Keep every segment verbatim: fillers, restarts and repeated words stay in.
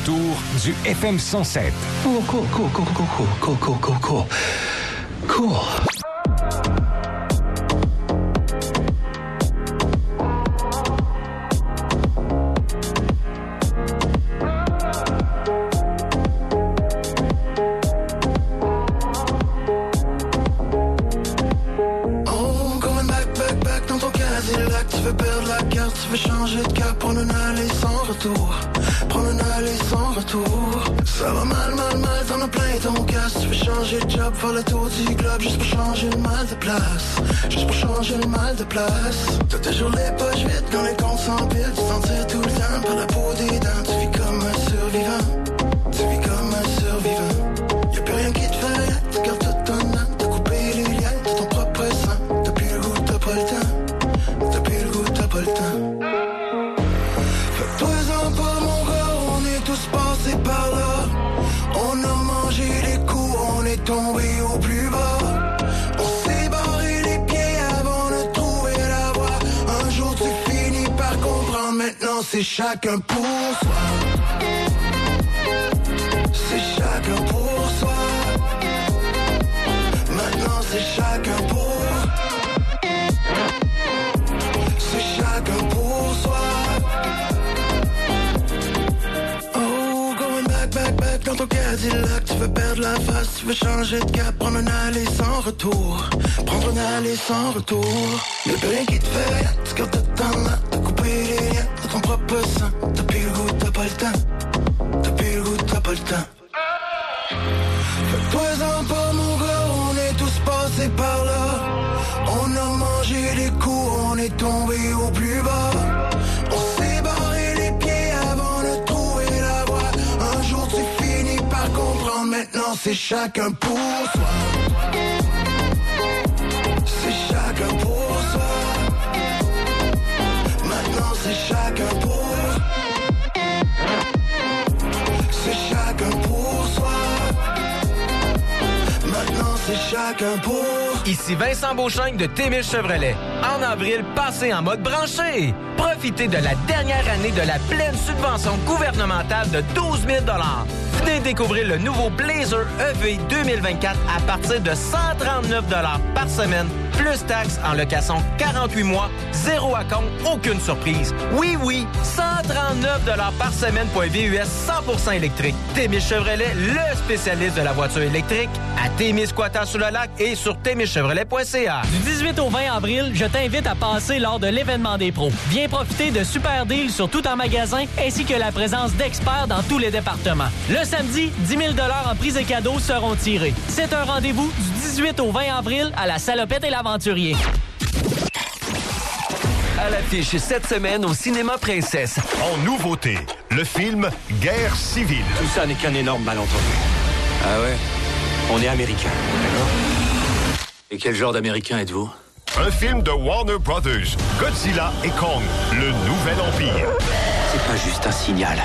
retour du F M cent sept. Oh, cool, cool, cool, cool, cool, cool, cool, cool, cool. Cool. Tu veux perdre la carte, tu veux changer de cap, prendre une allée sans retour, prendre une allée sans retour. Ça va mal, mal, mal, t'en as plein ton casse. Tu veux changer de job, faire le tour du globe, juste pour changer le mal de place, juste pour changer le mal de place. T'as toujours les poches vides quand les comptes s'empilent, tu t'en tires tout le temps par la peau des dents. Tu vis comme un survivant, tu vis comme un survivant. Y'a plus rien qui te fait, tu gardes tout ton temps, t'as coupé les liens de ton propre sang. T'as plus le goût, t'as pas le temps. T'as plus le goût, t'as pas le temps. Fais-toi-en pas mon gars, on est tous passés par là. On a mangé les coups, on est tombé au plus bas. On s'est barré les pieds avant de trouver la voie. Un jour tu finis par comprendre, maintenant c'est chacun pour soi. C'est chacun pour soi. Maintenant c'est chacun pour soi. Chacun pour soi. Oh, going back, back, back dans ton Cadillac. Tu veux perdre la face, tu veux changer de cap, prendre une allée sans retour, prendre une allée sans retour. Y'a plus rien qui te fait rien, tu gardes de temps là. T'as coupé les liens de ton propre sang. T'as plus le goût, t'as pas le temps. T'as plus le goût, t'as pas le temps. Fais-toi-en pas mon gars, on est tous passés par là. On a mangé les coups, on est tombé au plus bas. On s'est barré les pieds avant de trouver la voie. Un jour tu finis par comprendre, maintenant c'est chacun pour soi. C'est chacun pour soi. Maintenant c'est chacun pour. C'est chacun pour soi. Maintenant c'est chacun pour. Ici Vincent Beauchesne de Témis Chevrolet. En avril, passez en mode branché. Profitez de la dernière année de la pleine subvention gouvernementale de douze mille dollars. Venez découvrir le nouveau Blazer E V deux mille vingt-quatre à partir de cent trente-neuf dollars par semaine, plus taxes en location quarante-huit mois, zéro à compte, aucune surprise. Oui, oui, cent trente-neuf dollars par semaine pour un V U S cent pour cent électrique. Témis Chevrolet, le spécialiste de la voiture électrique, à Témis-Squatters-sur-le-Lac et sur témis chevrolet point c a. Du dix-huit au vingt avril, je t'invite à passer lors de l'événement des pros. Viens profiter de super deals sur tout en magasin ainsi que la présence d'experts dans tous les départements. Le samedi, dix mille dollars en prix et cadeaux seront tirés. C'est un rendez-vous du dix-huit au vingt avril à la Salopette et l'Aventurier. À l'affiche cette semaine au Cinéma Princesse. En nouveauté, le film Guerre civile. Tout ça n'est qu'un énorme malentendu. Ah ouais? On est américain, d'accord? Et quel genre d'américain êtes-vous? Un film de Warner Brothers, Godzilla et Kong, le nouvel empire. C'est pas juste un signal.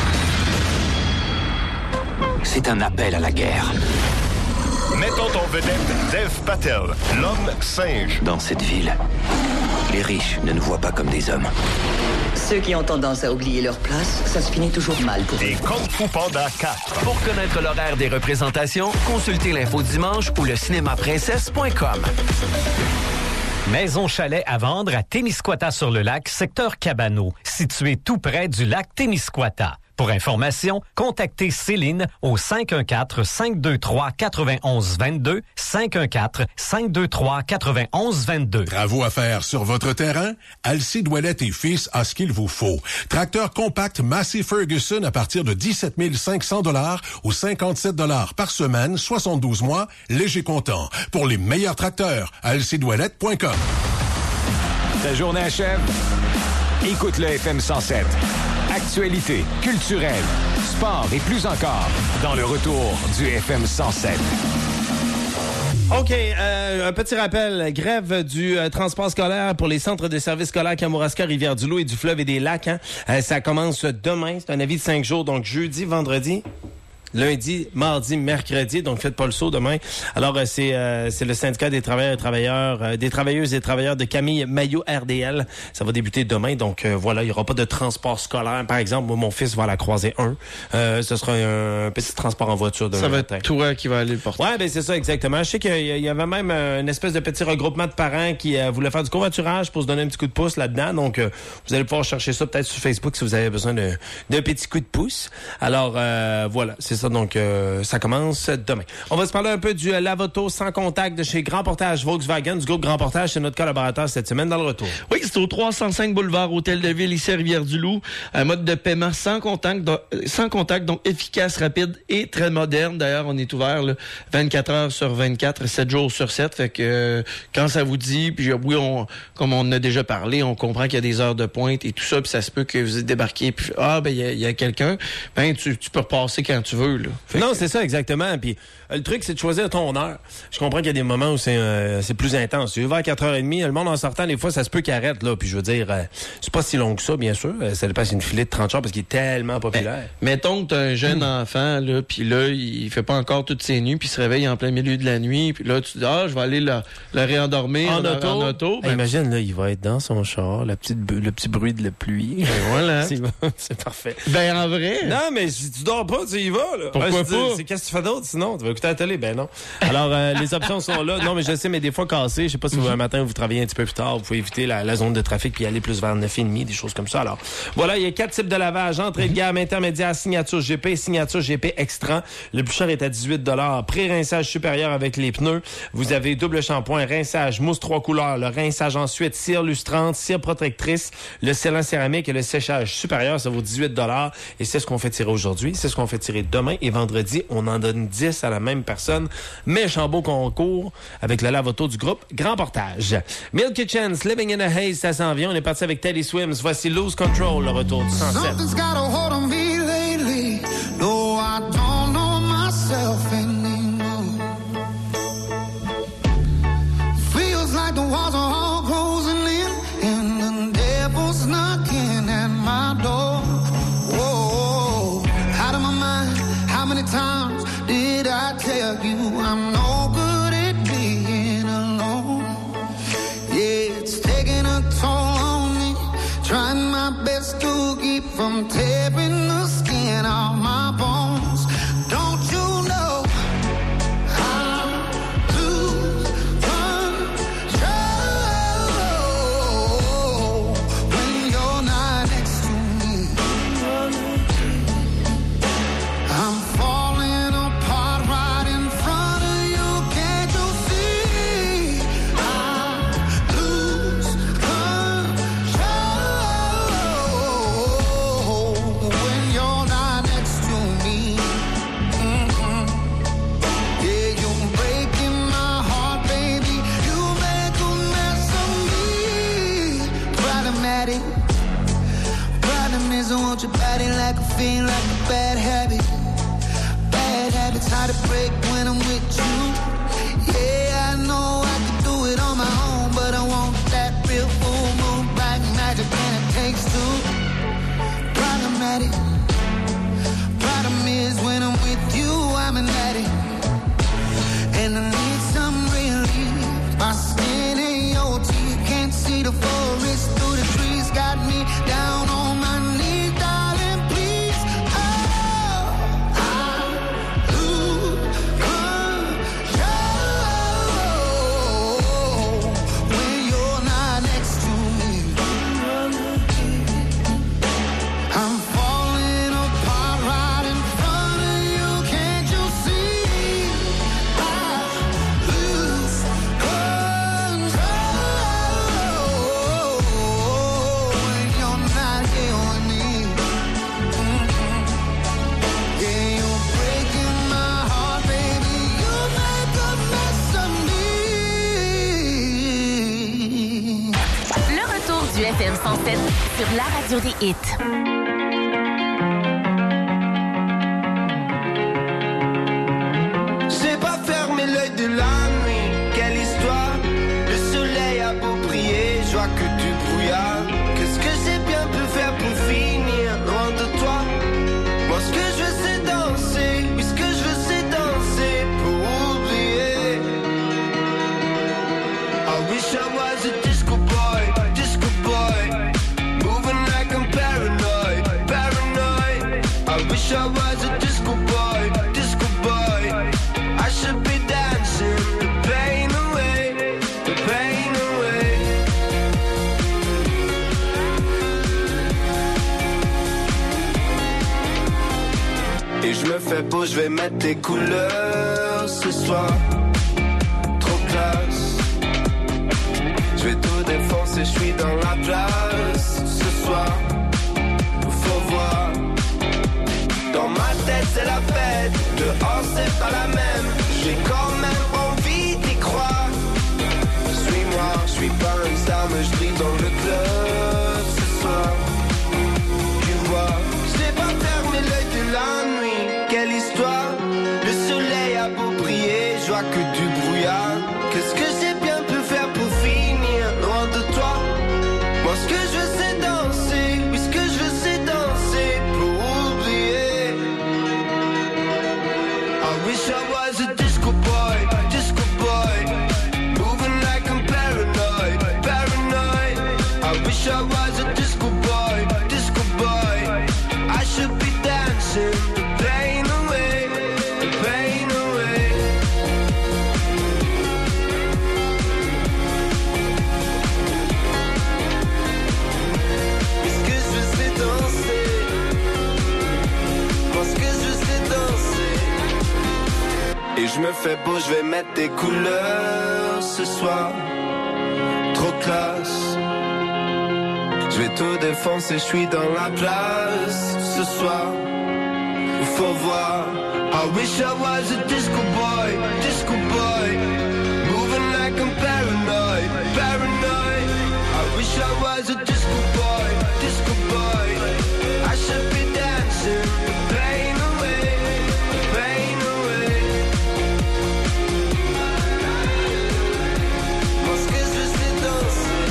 C'est un appel à la guerre. Mettant en vedette Dev Patel, l'homme singe. Dans cette ville, les riches ne nous voient pas comme des hommes. Ceux qui ont tendance à oublier leur place, ça se finit toujours mal pour eux. Et Kung Fu Panda quatre. Pour connaître l'horaire des représentations, consultez l'info dimanche ou le cinéma princesse point com. Maison chalet à vendre à Témiscouata-sur-le-Lac, secteur Cabano, situé tout près du lac Témiscouata. Pour information, contactez Céline au cinq un quatre, cinq deux trois, neuf un un deux, cinq un quatre, cinq deux trois, neuf un un deux. Travaux à faire sur votre terrain? Alcide Ouellette et Fils a ce qu'il vous faut. Tracteur compact Massey Ferguson à partir de dix-sept mille cinq cents dollars ou cinquante-sept dollars par semaine, soixante-douze mois, léger comptant. Pour les meilleurs tracteurs, alcide ouellette point com. Ta journée achève? Écoute le F M cent sept. Actualité, culturelle, sport et plus encore dans le retour du F M cent sept. OK, euh, un petit rappel. Grève du euh, transport scolaire pour les centres de services scolaires Kamouraska, Rivière-du-Loup et du Fleuve et des Lacs. Hein. Euh, ça commence demain. C'est un avis de cinq jours, donc jeudi, vendredi. lundi, mardi, mercredi. Donc, faites pas le saut demain. Alors, euh, c'est euh, c'est le syndicat des travailleurs et travailleurs, euh, des travailleuses et travailleurs de Camille Maillot R D L. Ça va débuter demain. Donc, euh, voilà, il y aura pas de transport scolaire. Par exemple, moi, mon fils va à la Croisée un. Euh, ce sera un petit transport en voiture. Ça va être toi qui va aller le porter. Ouais, ben c'est ça, exactement. Je sais qu'il y avait même euh, une espèce de petit regroupement de parents qui euh, voulaient faire du covoiturage pour se donner un petit coup de pouce là-dedans. Donc, euh, vous allez pouvoir chercher ça peut-être sur Facebook si vous avez besoin de, d'un petit coup de pouce. Alors, euh, voilà, c'est ça. Donc, euh, ça commence demain. On va se parler un peu du euh, lave-auto sans contact de chez Grand Portage Volkswagen. Du groupe Grand Portage, c'est notre collaborateur cette semaine dans le retour. Oui, c'est au trois cent cinq boulevard Hôtel de Ville, ici à Rivière-du-Loup. Un mode de paiement sans contact, donc, sans contact, donc efficace, rapide et très moderne. D'ailleurs, on est ouvert là, vingt-quatre heures sur vingt-quatre, sept jours sur sept. Fait que euh, quand ça vous dit, puis oui, on, comme on a déjà parlé, on comprend qu'il y a des heures de pointe et tout ça, puis ça se peut que vous débarquiez, puis ah, ben il y a, y a quelqu'un, ben tu, tu peux repasser quand tu veux. Là. Fait non, que... c'est ça, exactement. Puis euh, le truc, c'est de choisir ton heure. Je comprends qu'il y a des moments où c'est euh, c'est plus intense. Tu vas à quatre heures trente, le monde en sortant, des fois, ça se peut qu'il arrête, là. Puis je veux dire, euh, c'est pas si long que ça, bien sûr. Euh, ça dépend, c'est une filée de trente heures parce qu'il est tellement populaire. Ben, mettons que t'as un jeune mmh. enfant, là, puis là, il fait pas encore toutes ses nuits, puis il se réveille en plein milieu de la nuit, puis là, tu dis, ah, je vais aller le, le réendormir en, en auto. En auto. Ben, imagine, là, il va être dans son char, la petite, le petit bruit de la pluie. Ben voilà. c'est, c'est parfait. Ben, en vrai. Non, mais si tu dors pas, tu y vas, là. Pourquoi ouais, pas? Dis, c'est, qu'est-ce que tu fais d'autre, sinon? Tu vas écouter la télé? Ben non. Alors, euh, les options sont là. Non, mais je sais, mais des fois cassées. Je sais pas si vous, un matin, vous travaillez un petit peu plus tard, vous pouvez éviter la, la zone de trafic puis aller plus vers neuf heures trente, des choses comme ça. Alors, voilà, il y a quatre types de lavage. Entrée de gamme, intermédiaire, signature G P, signature G P extra. Le plus cher est à dix-huit dollars. Pré-rinçage supérieur avec les pneus. Vous avez double shampoing, rinçage, mousse trois couleurs, le rinçage ensuite, cire lustrante, cire protectrice, le scellant céramique et le séchage supérieur, ça vaut dix-huit dollars. Et c'est ce qu'on fait tirer aujourd'hui. C'est ce qu'on fait tirer demain et vendredi. On en donne dix à la même personne. Méchant beau concours avec le lave-auto du groupe Grand Portage. Milk Kitchens, Living in a Haze, ça s'en vient. On est parti avec Teddy Swims. Voici Lose Control, le retour du cent sept. Something's got a hold on me lately. No, I don't know myself anymore. Feels like the walls are all closing in and the devil's knocking at my door. Whoa, out of my mind. How many times did I tell you I'm no good at being alone? Yeah, it's taking a toll on me. Trying my best to keep from tearing the skin off my bones. Don't you know I lose control when you're not next to me? I'm falling apart right in front of you. Can't you see? I lose control when you're not next to me. Mm-hmm. Yeah, you're breaking my heart, baby. You make a mess of me. Problematic. Problem is, I want your body like a fiend, like a bad habit. Bad habits hard to break when I'm with you. Yeah, I know I can do it on my own, but I want that real full moon, black magic, and it takes two. Problematic. Problem is when I'm with you, I'm an addict, and I need some relief. My skin ain't your teeth, can't see the forest through the trees. Got me down on my knees, darling, please. Oh, I lose control when you're not next to me. I'm falling apart right in front of you. Can't you see? I lose control when you're not here with me. Mm-hmm. Yeah, you're breaking my heart, baby. You make a mess of me. Le retour du F M cent sept sur la radio des hits. J'ai pas fermé l'œil de la nuit, quelle histoire. Le soleil a beau briller, je vois que du brouillard. Qu'est-ce que j'ai bien pu faire pour finir loin de toi? Moi ce que je veux c'est danser, oui was a disco boy, disco boy. I should be dancing the pain away, the pain away. Et je me fais beau, je vais mettre tes couleurs ce soir. Trop classe. Je vais tout défoncer, je suis dans la place ce soir. Faut voir. Dans ma tête c'est la fête, dehors c'est pas la même. J'ai quand même envie d'y croire. Suis-moi, je suis pas une star mais je brille dans le club ce soir. Tu vois, j'ai pas fermé l'œil de la nuit. Quelle histoire, le soleil a beau briller, je vois que du brouillard. Qu'est-ce que j'ai bien pu faire pour finir loin de toi? Moi ce que je veux c'est danser, oui ce que je veux c'est danser pour oublier. I wish I was a disco boy, disco boy, moving like I'm paranoid, paranoid. I wish I was a disco boy, disco boy. I should be dancing the pain away, the pain away. Mais ce que je veux c'est danser, moi ce que je veux c'est danser. Et je me fais beau, je vais mettre tes couleurs ce soir. Trop classe. Je vais tout défoncer, je suis dans la place ce soir. Faut voir. I wish I was a disco boy, disco boy, moving like I'm paranoid, paranoid. I wish I was a disco boy, disco boy. I should be dancing the pain away, the pain away. Moi ce que je veux c'est danser,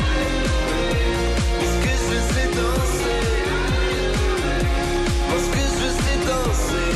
ce que je veux c'est danser. Moi ce que je veux c'est danser.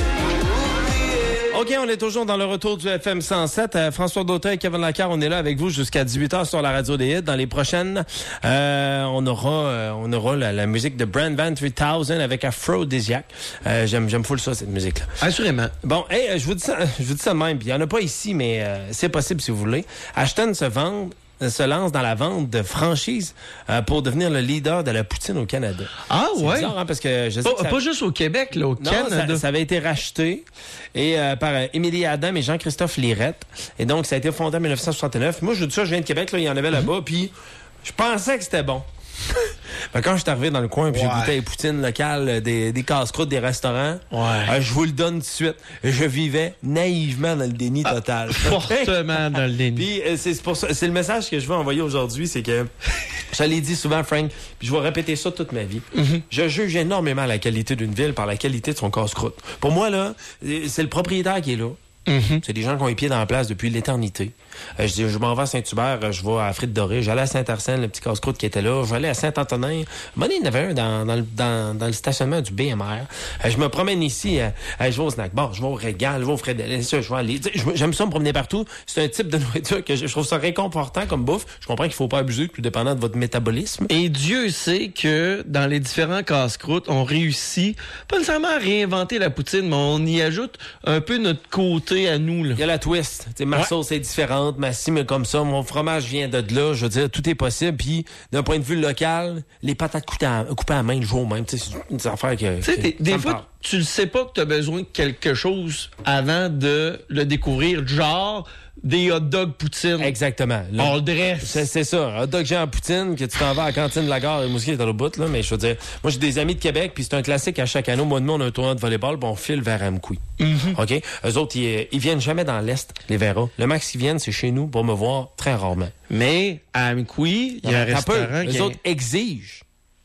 OK, on est toujours dans le retour du F M cent sept. Euh, François Dautin et Kevin Lacquer, on est là avec vous jusqu'à dix-huit heures sur la radio des hits. Dans les prochaines, euh, on aura euh, on aura la, la musique de Brand Van trois mille avec Aphrodisiac. Euh, j'aime j'aime full ça, cette musique-là. Assurément. Bon, hey, je vous dis ça, je vous dis ça de même. Puis il y en a pas ici, mais euh, c'est possible si vous voulez. Ashton se vend se lance dans la vente de franchise euh, pour devenir le leader de la poutine au Canada. Ah c'est ouais? Bizarre, hein, parce que je sais pas, que ça... pas juste au Québec, là, au non, Canada. Ça, ça avait été racheté et euh, par euh, Émilie Adam et Jean-Christophe Lirette. Et donc, ça a été fondé en dix-neuf cent soixante-neuf. Moi, je dis ça, je viens de Québec, là, il y en avait là-bas, puis je pensais que c'était bon. Ben, quand je suis arrivé dans le coin puis ouais. j'ai goûté les poutines locales, des, des casse-croûtes, des restaurants, ouais. euh, je vous le donne tout de suite. Je vivais naïvement dans le déni total. Ah, fortement dans le déni. Puis euh, c'est pour ça, c'est le message que je veux envoyer aujourd'hui, c'est que je l'ai dit souvent, Frank, puis je vais répéter ça toute ma vie. Mm-hmm. Je juge énormément la qualité d'une ville par la qualité de son casse-croûte. Pour moi, là, c'est le propriétaire qui est là. Mm-hmm. C'est des gens qui ont les pieds dans la place depuis l'éternité. Euh, je dis, je m'en vais à Saint-Hubert, je vais à Frites Dorées, j'allais à Saint-Arsène, le petit casse-croûte qui était là, j'allais à Saint-Antonin. Bon, il y en avait un dans, dans, le, dans, dans le stationnement du B M R. Euh, je me promène ici, euh, je vais au snack bar, je vais au Régal, je vais au Frédéric, je vais aller. J'aime ça me promener partout. C'est un type de nourriture que je, je trouve ça réconfortant comme bouffe. Je comprends qu'il faut pas abuser, tout dépendant de votre métabolisme. Et Dieu sait que dans les différents casse-croûtes, on réussit pas nécessairement à réinventer la poutine, mais on y ajoute un peu notre côté à nous. Là. Il y a la twist. T'sais, ma ouais. sauce est différente, ma cime est comme ça, mon fromage vient de là. Je veux dire, tout est possible. Puis, d'un point de vue local, les patates coupées à, coupées à main le jour même, c'est une affaire que... Tu sais, des fois, parle. Tu ne sais pas que tu as besoin de quelque chose avant de le découvrir. Genre... des hot dogs poutine. Exactement. Là, on le dresse. C'est, c'est ça. Un hot dog géant poutine, que tu t'en vas à la cantine de la gare, et Mousquet est à l'autre bout, là. Mais je veux dire, moi, j'ai des amis de Québec, puis c'est un classique à chaque année. Moi, nous, on a un tournoi de volleyball, puis on file vers Amkoui. Mm-hmm. OK? Eux autres, ils, ils viennent jamais dans l'Est, les verras. Le max qu'ils viennent, c'est chez nous pour me voir très rarement. Mais, à Amkoui, il y a un restaurant qui... Eux autres exigent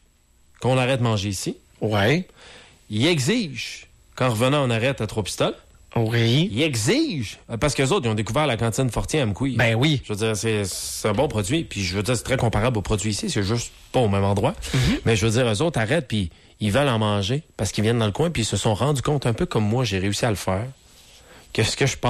qu'on arrête de manger ici. Ouais. Ils exigent qu'en revenant, on arrête à Trois-Pistoles. Oui. Ils exigent. Parce qu'eux autres, ils ont découvert la cantine Fortier à Amkoui. Ben oui. Je veux dire, c'est, c'est un bon produit. Puis je veux dire, c'est très comparable aux produits ici. C'est juste pas au même endroit. Mm-hmm. Mais je veux dire, eux autres arrêtent puis ils veulent en manger parce qu'ils viennent dans le coin puis ils se sont rendus compte, un peu comme moi, j'ai réussi à le faire, que ce que je pense